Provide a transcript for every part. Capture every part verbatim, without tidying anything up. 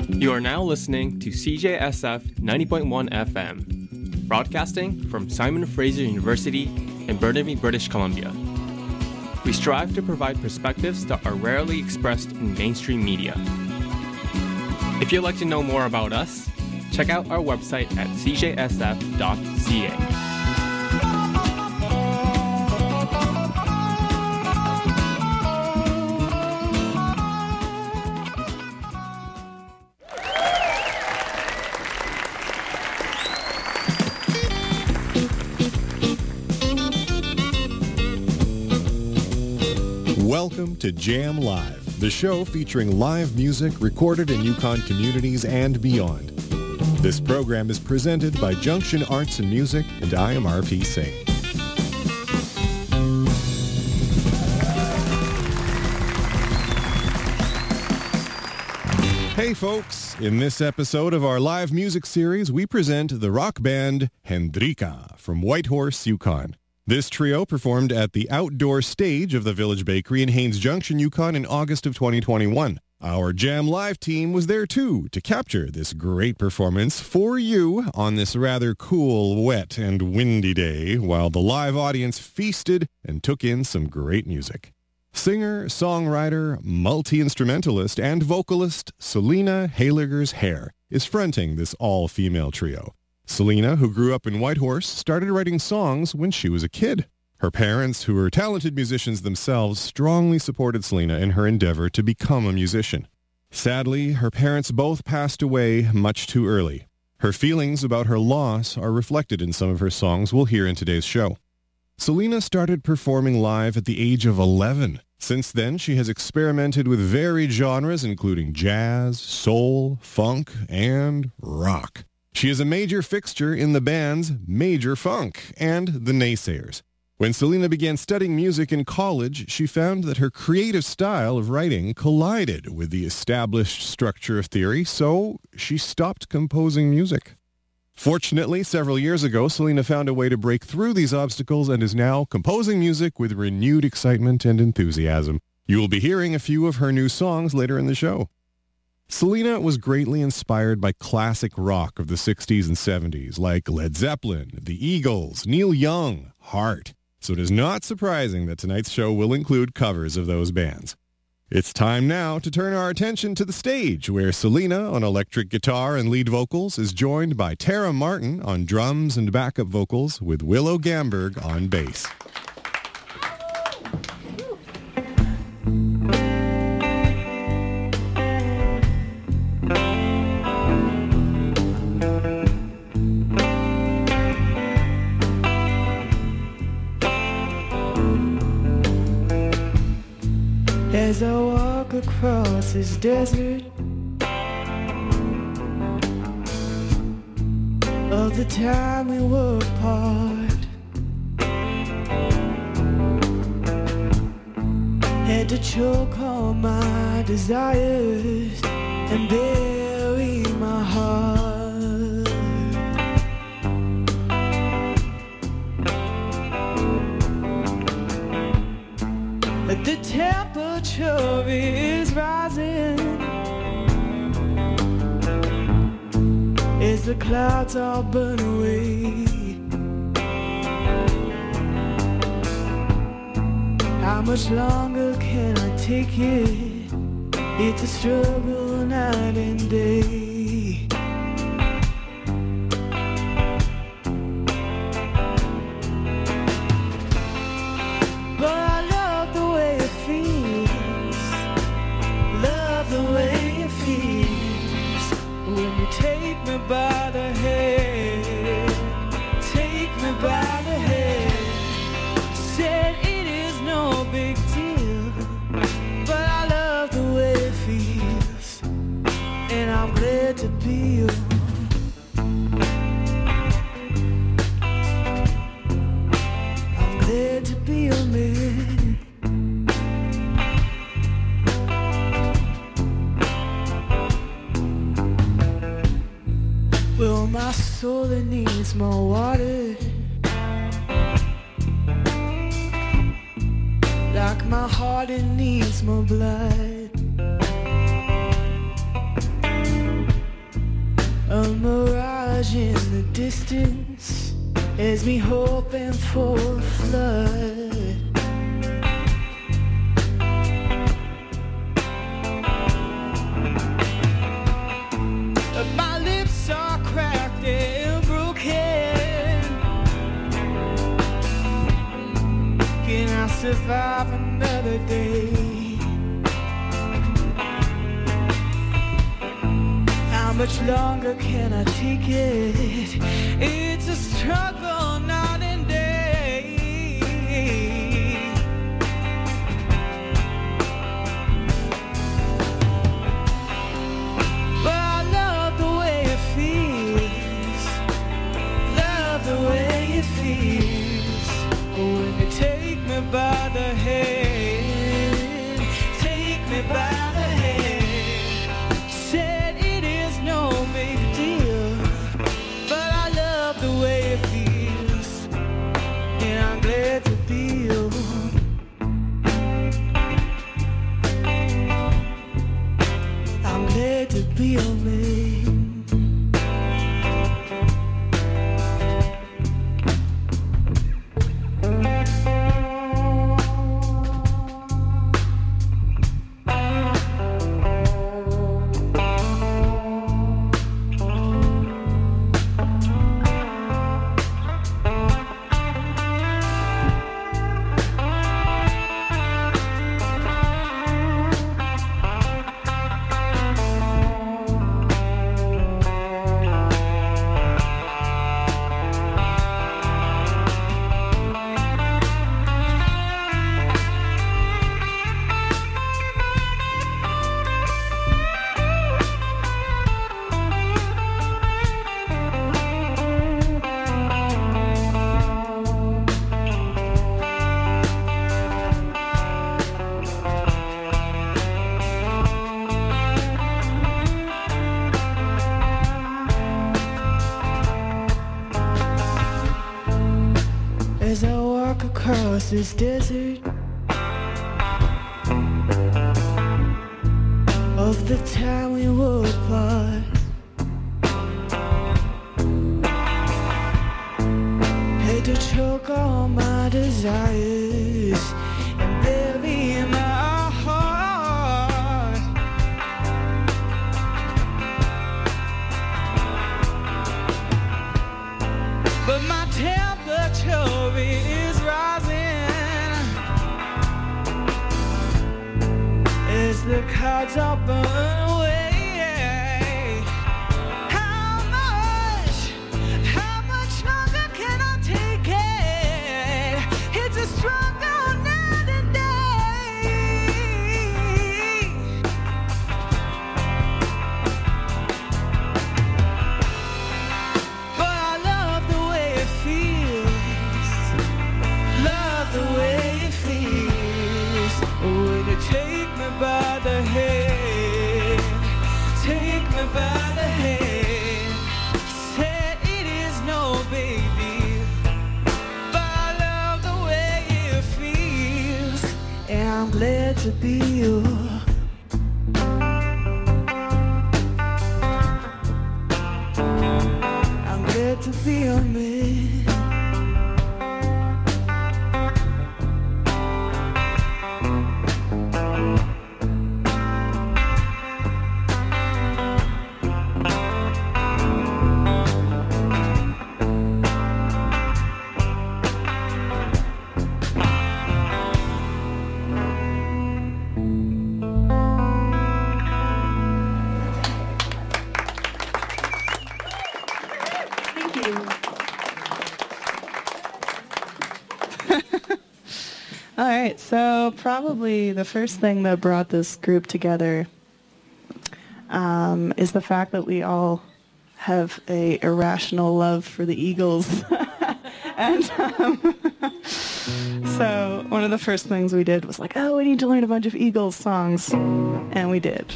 You are now listening to C J S F ninety point one F M, broadcasting from Simon Fraser University in Burnaby, British Columbia. We strive to provide perspectives that are rarely expressed in mainstream media. If you'd like to know more about us, check out our website at c j s f dot c a. Welcome to Jam Live, the show featuring live music recorded in Yukon communities and beyond. This program is presented by Junction Arts and Music, and I am R P Singh. Hey folks, in this episode of our live music series, we present the rock band Hendrika from Whitehorse, Yukon. This trio performed at the outdoor stage of the Village Bakery in Haines Junction, Yukon in August of twenty twenty-one. Our Jam Live team was there too to capture this great performance for you on this rather cool, wet, and windy day while the live audience feasted and took in some great music. Singer, songwriter, multi-instrumentalist, and vocalist Selina Heiligersheer is fronting this all-female trio. Selina, who grew up in Whitehorse, started writing songs when she was a kid. Her parents, who were talented musicians themselves, strongly supported Selina in her endeavor to become a musician. Sadly, her parents both passed away much too early. Her feelings about her loss are reflected in some of her songs we'll hear in today's show. Selina started performing live at the age of eleven. Since then, she has experimented with varied genres including jazz, soul, funk, and rock. She is a major fixture in the bands Major Funk and The Naysayers. When Selina began studying music in college, she found that her creative style of writing collided with the established structure of theory, so she stopped composing music. Fortunately, several years ago, Selina found a way to break through these obstacles and is now composing music with renewed excitement and enthusiasm. You will be hearing a few of her new songs later in the show. Selina was greatly inspired by classic rock of the sixties and seventies, like Led Zeppelin, The Eagles, Neil Young, Heart. So it is not surprising that tonight's show will include covers of those bands. It's time now to turn our attention to the stage, where Selina on electric guitar and lead vocals is joined by Tara Martin on drums and backup vocals, with Willow Gamberg on bass. As I walk across this desert of the time we were apart, had to choke all my desires and bury my heart. The temperature is rising as the clouds all burn away. How much longer can I take it? It's a struggle night and day. By the head, take me by the head. Said it is no big deal, but I love the way it feels, and I'm glad to be you. I'm glad to be your man. Well, my soul, it needs more water, like my heart, it needs more blood. A mirage in the distance is me hoping for a flood. My lips are cracked and broken. Can I survive another day? How much longer can I take it? It's a struggle night and day. But I love the way it feels. Love the way it feels. When you take me by the hand, take me by the hand. Said it is no big deal, but I love the way it feels, and I'm glad to be you. I'm glad to be your man. As I walk across this desert of the time we were apart, had to choke all my desires and bury my heart. But my temperature is rising as the clouds all burn away. How much, how much longer can I take it? It's a struggle night and day. But I love the way it feels. Love the way it feels. When you take me by the hand, take me by the hand. Said it is no big deal, but I love the way it feels, and I'm glad to be you. I'm glad to be your man. All right, so probably the first thing that brought this group together um, is the fact that we all have a irrational love for the Eagles. And um, so one of the first things we did was like, oh, we need to learn a bunch of Eagles songs. And we did.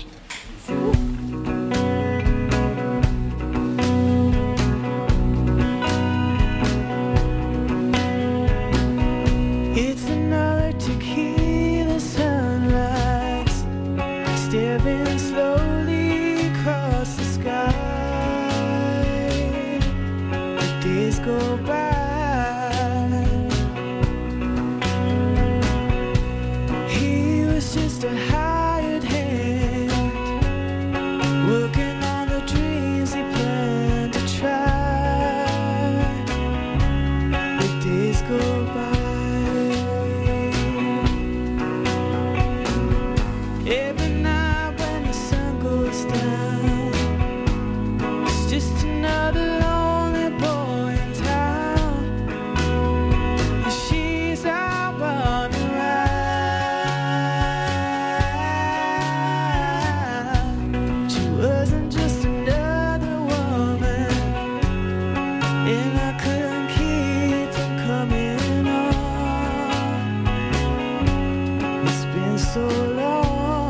It's another tequila sunrise, staring slowly across the sky. days go by. He was just a hired hand, working on the dreams he planned to try. The days go by. Every night when the sun goes down, it's just another lonely boy in town, and she's out running around. She wasn't just another woman, and I couldn't keep from coming on. It's been so long.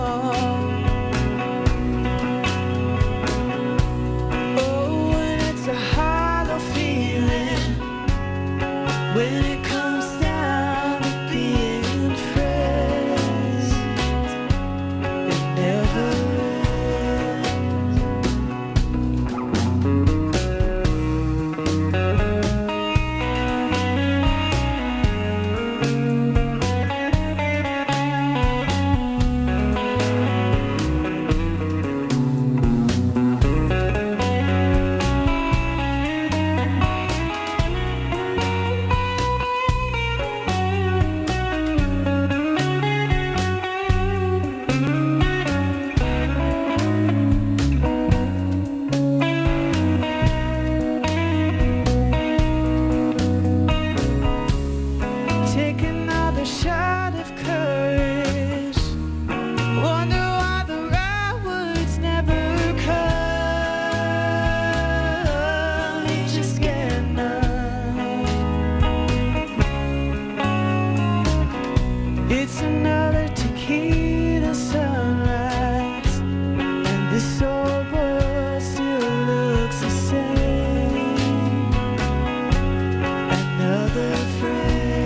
Oh, and it's a hollow feeling when it comes down to being friends. It never take another shot of courage. Wonder why the right words never come. You just get numb. It's another tequila sunrise, and this old world still looks the same. Another friend.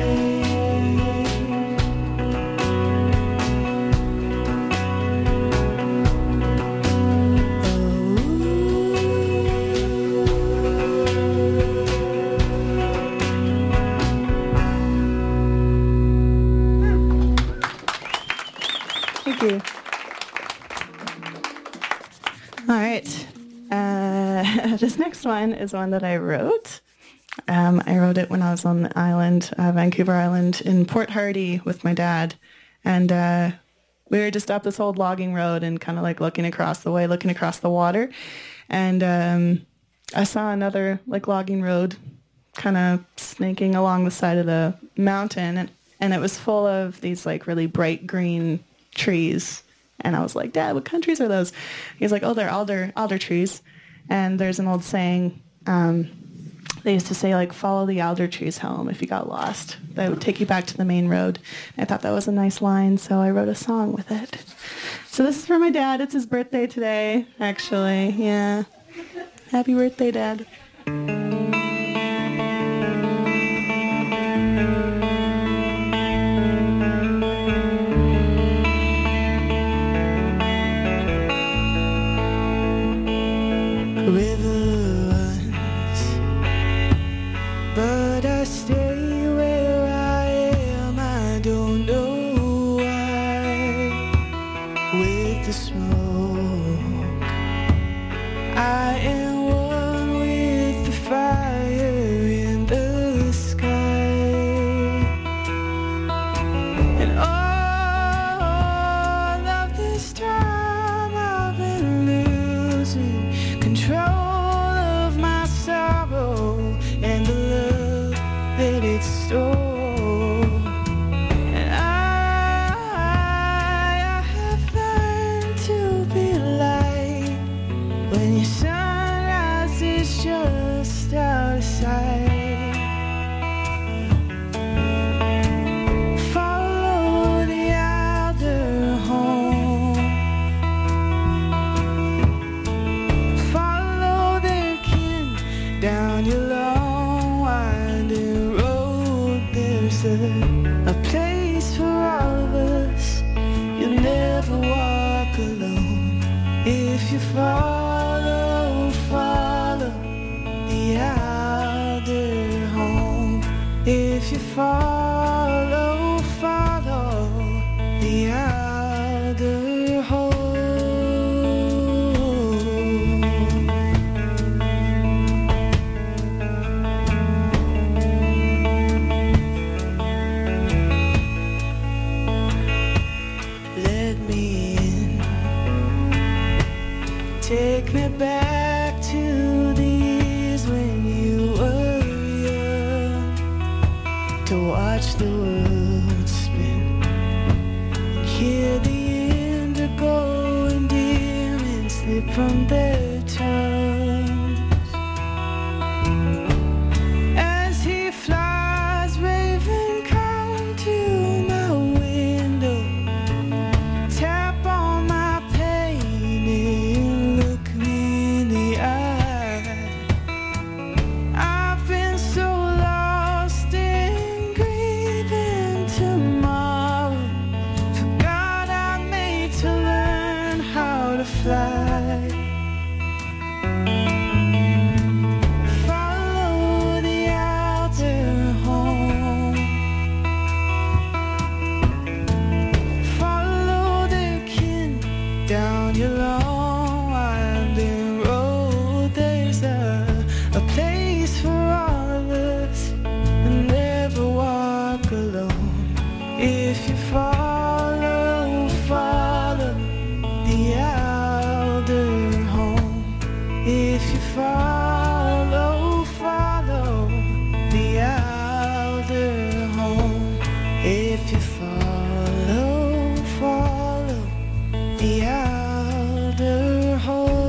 Thank you. All right. Uh, this next one is one that I wrote. Um, I wrote it when I was on the island, uh, Vancouver Island, in Port Hardy with my dad. And uh, we were just up this old logging road and kind of like looking across the way, looking across the water. And um, I saw another like logging road kind of snaking along the side of the mountain. And, and it was full of these like really bright green trees. And I was like, Dad, what countries are those? He's like, oh, they're alder, alder trees. And there's an old saying, um, they used to say, like, follow the alder trees home if you got lost. That would take you back to the main road. I thought that was a nice line, so I wrote a song with it. So this is for my dad. It's his birthday today, actually. Yeah. Happy birthday, Dad. River runs, but I stay where I am. I don't know why. With the smoke, I am one with the fire in the sky. And all of this time I've been losing control of my sorrow and the love that it stole. And I, I have learned to be light when your sunrise is just out of sight. Follow the elder home. Follow their kin down your long winding road. There's a, a place for all of us. You'll never walk alone if you follow, follow the elder Take me back to the years when you were young, to watch the world spin, hear the indigo and demons slip from their tongues. As he flies, raven, come to my window, tap on my pain and look me in the eye. I've been so lost in grieving tomorrow, forgot I'm made to learn how to fly. Follow the outer home, follow the kin down your long winding road. There's a, a place for all of us, and never walk alone. If you follow, follow the outer home. If you follow, follow the outer home. If you follow, follow the outer home.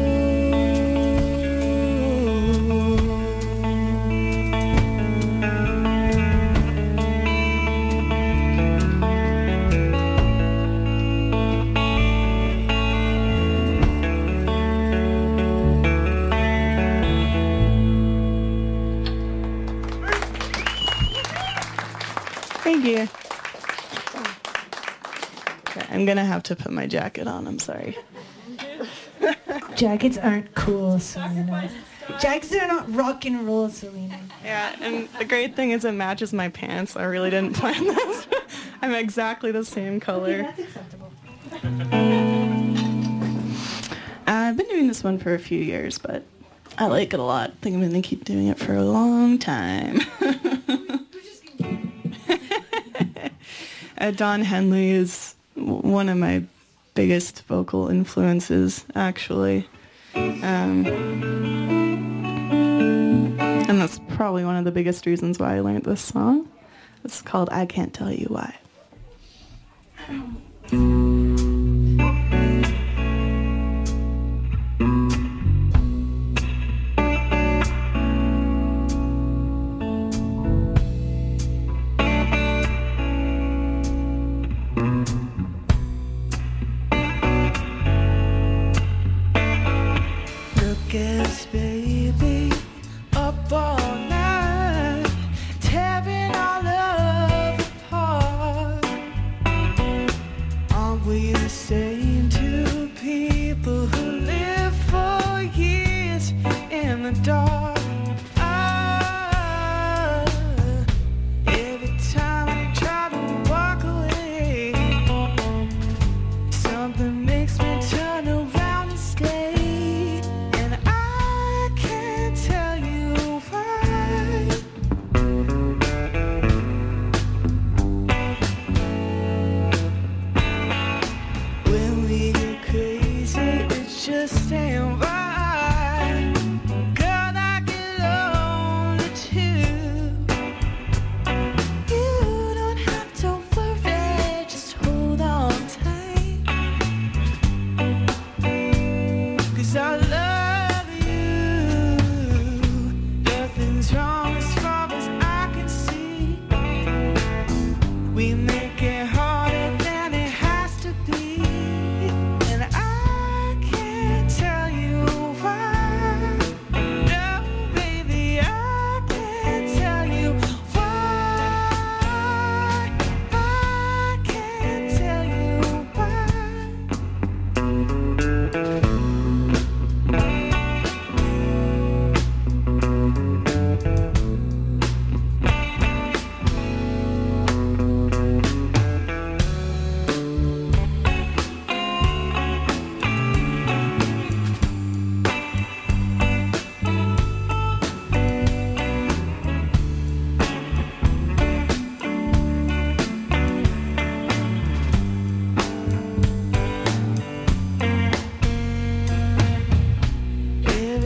Thank you. Okay, I'm gonna have to put my jacket on. I'm sorry. Jackets aren't cool, Selena. Jackets are not rock and roll, Selena. Yeah, and the great thing is it matches my pants. I really didn't plan this. I'm exactly the same Okay, color. that's acceptable. I've been doing this one for a few years, but I like it a lot. I think I'm gonna keep doing it for a long time. uh, Don Henley is w- one of my biggest vocal influences, actually. Um, and that's probably one of the biggest reasons why I learned this song. It's called I Can't Tell You Why. Look at us, baby, up all night, tearing our love apart. Aren't we the same two people who live for years in the dark? Ah, every time I try to walk away, something makes me turn around and stay, and I can't tell you why. When we get crazy, it just ain't right. Girl, I get lonely too. You don't have to worry, just hold on tight. 'Cause I love you. Nothing's wrong as far as I can see. We make it harder than it has to be, and I can't tell you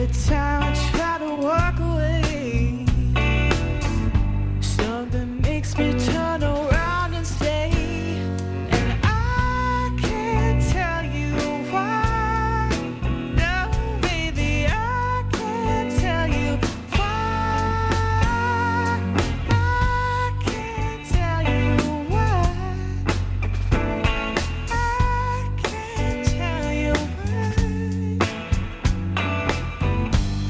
time I try to walk away, something makes me turn around and stay. And I can't tell you why. No, baby, I can't tell you why. I can't tell you why. I can't tell you why.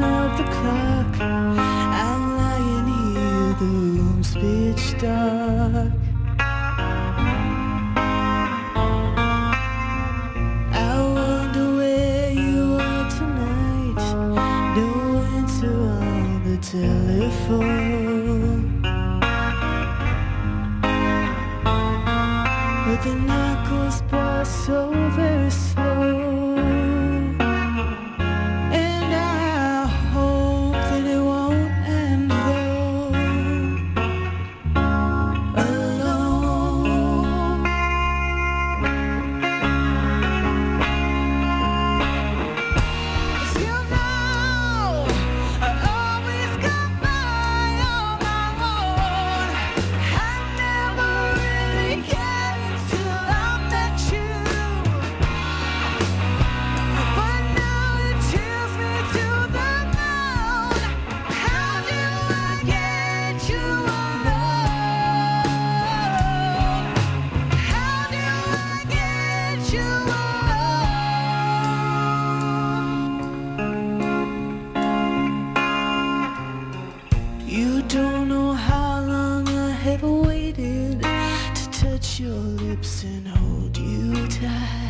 of the clock, I'm lying here, the room's pitch dark. I wonder where you are tonight, no answer on the telephone. But the night goes by so very slow. Your lips and hold you tight.